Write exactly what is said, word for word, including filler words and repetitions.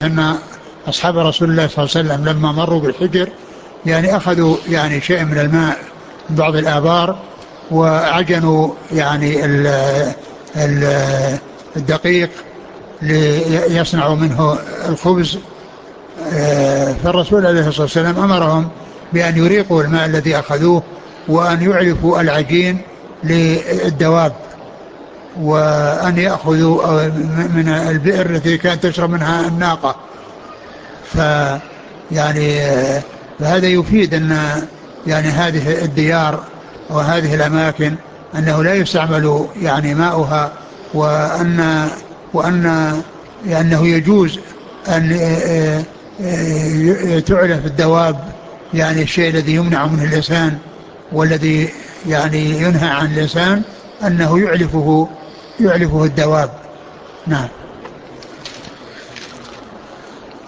أن أصحاب رسول الله صلى الله عليه وسلم لما مروا بالحجر يعني أخذوا يعني شيء من الماء من بعض الآبار وعجنوا يعني ال ال الدقيق ليصنعوا منه الخبز. آه، فالرسول عليه الصلاة والسلام أمرهم بأن يريقوا الماء الذي أخذوه وأن يعلفوا العجين للدواب وأن يأخذوا من البئر التي كانت تشرب منها الناقة. ف يعني فهذا يفيد أن يعني هذه الديار وهذه الأماكن أنه لا يستعمل يعني ماؤها، وأن وأن أنه يجوز أن تعلف الدواب، يعني الشيء الذي يمنع منه اللسان والذي يعني ينهى عن اللسان أنه يعلفه يعلفه الدواب. نعم.